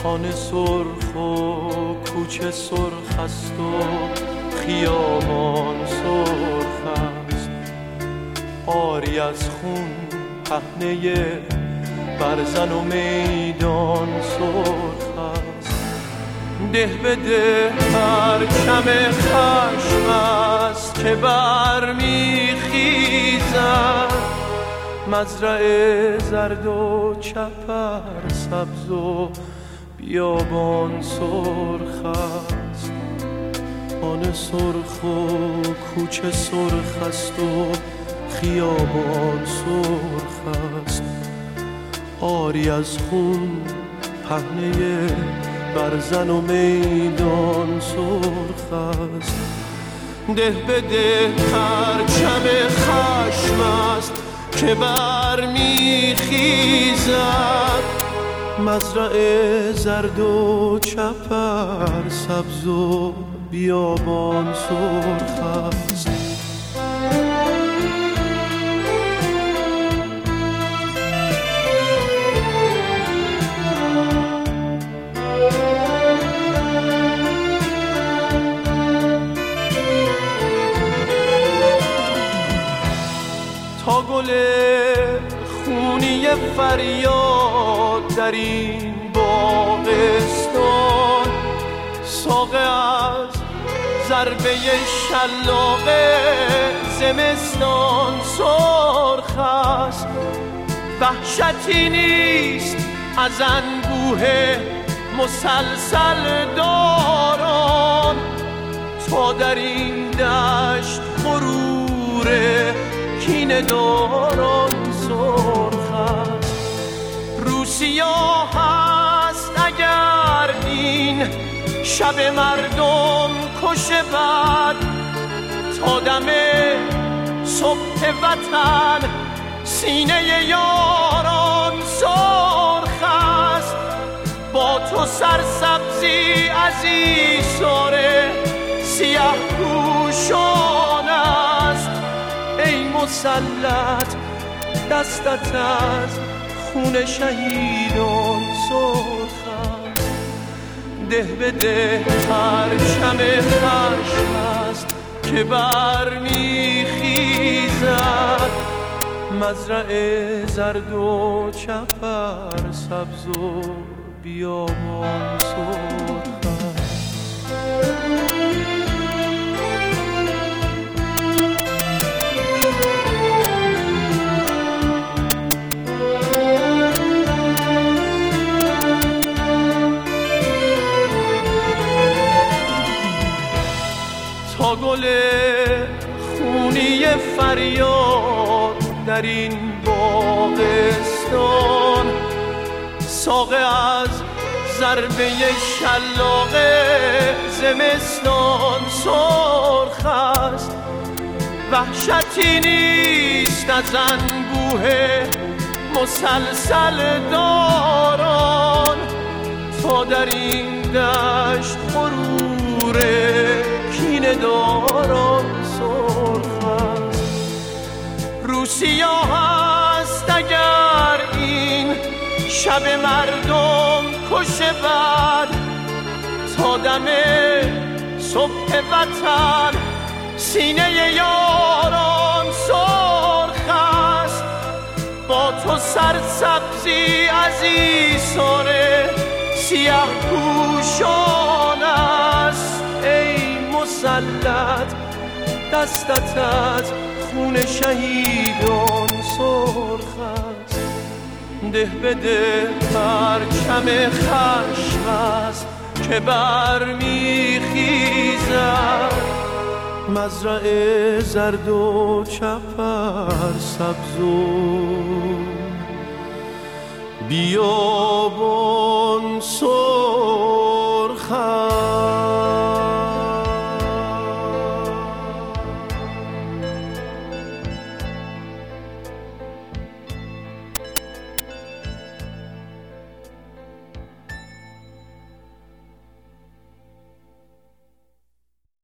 خانه سرخ و کوچه سرخ است و خیابان سرخ است، آری از خون پهنه برزن و میدان سرخ است. ده به ده پرچم خشم است که برمیخیزد، مزرعه زرد و چپر سبز و بیابان سرخ است، خانه سرخ و کوچه سرخ است و خیابان سرخ است، آری از خون پهنه برزن و میدان سرخ است. ده به ده پرچم خشم است که برمیخیزد، مزرعه زرد و چپر سبز و بیابان سرخ است. تا گل خونی فریاد در این باغستان، ساقه از ضربه شلاق زمستان سرخ است. وحشتی نیست از انبوه مسلسل داران، تا در این دشت غروره کینه داران سرخ است. روسیا هست اگر این شب مردم کشه بد، تا دم صبح وطن سینه یاران سرخ است. با تو سرسبزی عزیزاره سیه پوشان است، ای مسلط دستت از خون شهیدان سرخ است. ده به ده پرچم خشم است که برمیخیزد، مزرعه زرد و چپر سبز و بیابان سرخ است. تا گل خونی فریاد در این باغستان، ساقه از ضربه شلاق زمستان سرخ است. وحشتی نیست از انبوه مسلسل داران، تا در این دشت غروره کینه داران سرخ است. روسیا هست اگر این شب مردم کشه بد، تا دم صبح وطن سینه یاران سرخ است. با تو سرسبزی عزیزاره سیه پوشان است، ای مسلط دستت از خون شهیدان سرخ است. ده به ده پرچم خشم است که برمیخیزد، مزرعه زرد و چپر سبز و بیابان سرخ است.